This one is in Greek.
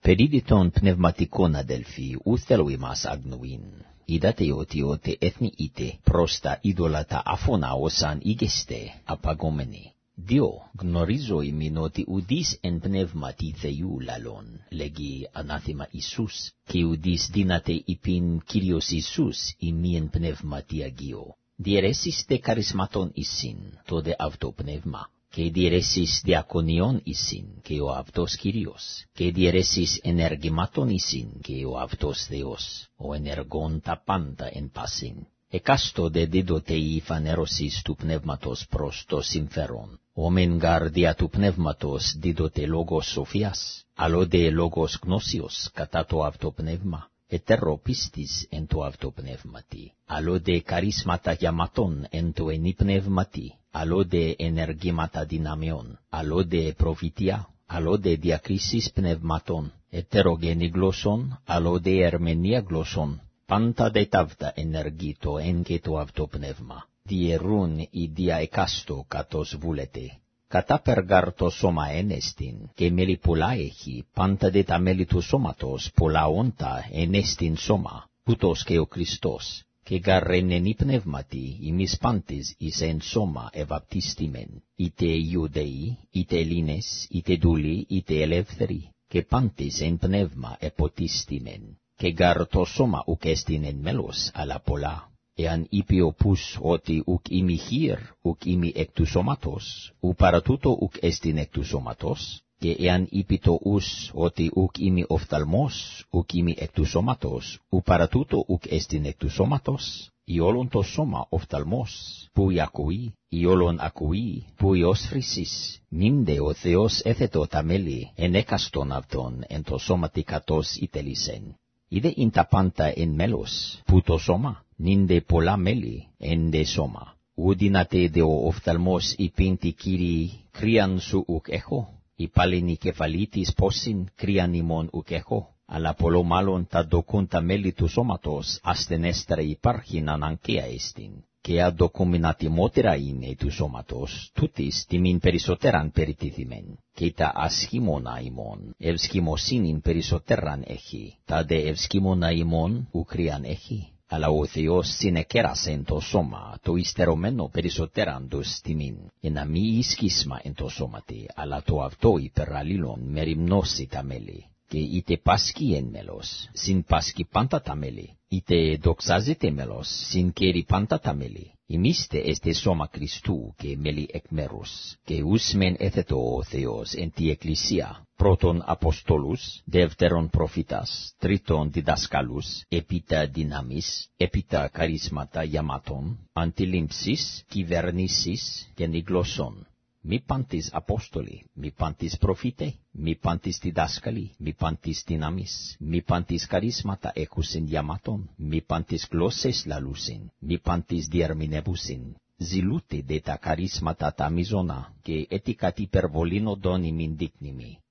Περιδιton πνευματικόν αδελφοί, ου θέλω ημάς αγνοήν. Είδατε ότι έθνη είτε προς τα είδωλα τα αφώνα όσαν ήγεστε απαγόμενοι. 2. Γνωρίζω ημίν ότι ουδείς εν πνεύματι Θεού λαλών, λέγει ανάθημα Ιησούς, και ουδείς δύναται υπήν Κύριος Ιησούς ημί εν πνεύματι Αγίο. Διαιρέσεις δε καρισματών εισιν, το δε αυτό πνεύμα, και διαιρέσεις διακονιών εισιν, και ο αυτός Κύριος, και διαιρέσεις ενεργηματών εισιν, και ο αυτός Θεός, ο ενεργών τα πάντα εν πάσιν. Εκάστοτε δίδοτε η φανέρωσης του πνεύματος προς το συμφέρον. Όμεν γαρ δια του πνεύματος δίδοτε λόγος σοφίας, αλλοδε λόγος γνώσεως κατά το αυτό πνεύμα, ετερό πίστης εν το αυτό πνεύματι, αλλοδε καρίσματα γιαματών εν το ενή πνεύματι, αλλοδε ενεργήματα δυναμιών, αλλοδε προφητεία, αλλοδε διακρίσεις πνευματών, ετερογένη γλώσσων, αλλοδε ερμηνεία γλώσσων. Πάντα δε ταύτα ενεργεί το εν και το αυτό πνεύμα, διαιρούν η δια εκάστο κατός βούλετε. Κατά περγάρ το σώμα ένεστιν, και μέλη πολλά έχει, πάντα δε τα μέλη του σώματος πολλά όντα ενέστιν σώμα, ούτως και ο Χριστός, και γαρ ενενή πνεύματι, ημείς πάντες εις εν σώμα ευαπτίστημεν, είτε Ιουδαίοι, είτε Ελλήνες, είτε δούλοι, είτε ελεύθεροι, και πάντες εν πνεύμα εποτίστημεν. Και γαρ το σώμα ουκ έστιν εν μέλος, αλλά πολλά. Εάν είπε ο πους ότι ουκ ημι χείρ, ουκ ημι εκ του σώματος, ου παρατούτο ουκ έστιν εκ του σώματος, και εάν είπε το ους ότι ουκ ημι οφθαλμός, ουκ ημι εκ του σώματος, ου παρατούτο ουκ έστιν εκ του σώματος, η όλον το σώμα οφθαλμός, που η ακούει, η όλον ακούει, που η όσφρησης, νυνδε ο Θεός έθετο τα μέλη εν έκαστον αυτόν εν το σώματι κατός ητελισεν. Είδε ειν τα πάντα εν μέλος, που το σώμα, νυνδε πολλά μέλη εν δε σώμα. Ουδύνατε δε ο οφθαλμός υπήν τη Κύριοι κρίαν σου ουκ έχω, η πάλιν η κεφαλή της πόσιν κρίαν ημών ουκ έχω, αλλά πολλό μάλλον τα δοκούν τα μέλη του σώματος ασθενέστερα υπάρχειν αναγκαία εστιν. Και αδοκομινατιμότερα είναι του σώματος, τούτης τιμήν περισσότεραν περιτίθημεν, και τα ασχήμωνα ημών, ευσχήμωσύνην περισσότεραν έχει, τα δε ευσχήμωνα ημών ουκρίαν έχει, αλλά ο Θεός συνεκέρασεν το σώμα, το υστερωμένο περισσότεραν τους τιμήν, ένα μη ίσκισμα εν το σώματι, αλλά το αυτό υπεραλλήλων μεριμνώσει τα μέλη. Και είτε πάσχει εν μέλος, συν πάσχει πάντα τα μέλη, είτε δοξάζεται μέλος, συν κέρει πάντα τα μέλη. Ημίστε εστε σώμα Χριστού και μέλη εκ μέρους, και ους μεν έθετο ο Θεός εν τη Εκκλησία, πρώτον Αποστόλους, δεύτερον προφήτας, τρίτον διδασκάλους, έπειτα δυνάμεις, έπειτα καρίσματα γιαμάτων, αντιλήψεις, κυβερνήσεις και γλωσσών. Μη πάντες Απόστολοι, μη πάντες προφήτε, μη πάντες διδάσκαλοι, μη πάντες δυνάμεις, μη πάντες καρίσματα έχουσιν διαμάτων, μη πάντες γλώσσες λαλούσιν, μη πάντες διερμηνεύουσιν. Ζηλούτε δε τα καρίσματα τα μίζωνα, και έτι κατ' υπερβολήν οδόν ημιν δείκνημι.